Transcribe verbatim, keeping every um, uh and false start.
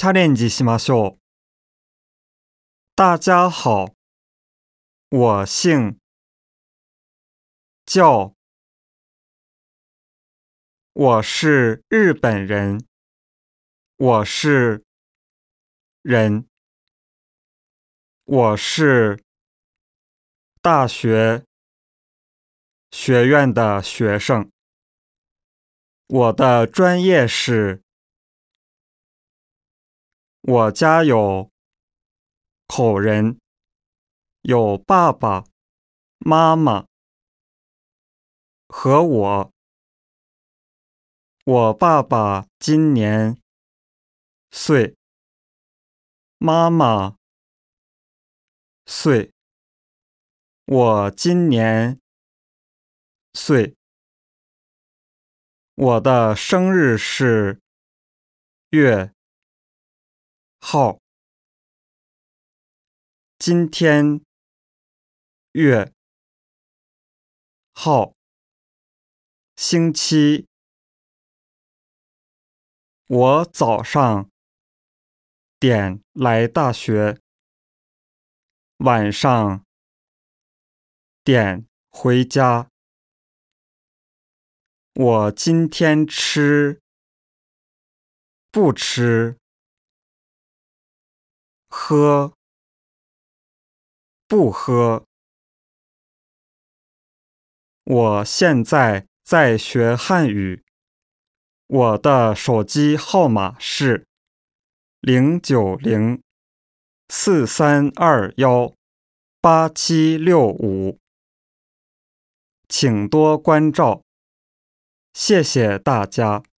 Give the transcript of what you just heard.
チャレンジしましょう。大家好，我姓叫，我是日本人，我是人，我是大学学院的学生，我的专业是，我家有口人，有爸爸妈妈和我。我爸爸今年岁，妈妈岁，我今年岁。我的生日是月号，今天月号星期。我早上点来大学，晚上点回家。我今天吃不吃，喝不喝。我现在在学汉语，我的手机号码是零九零四三二幺八七六五，请多关照，谢谢大家。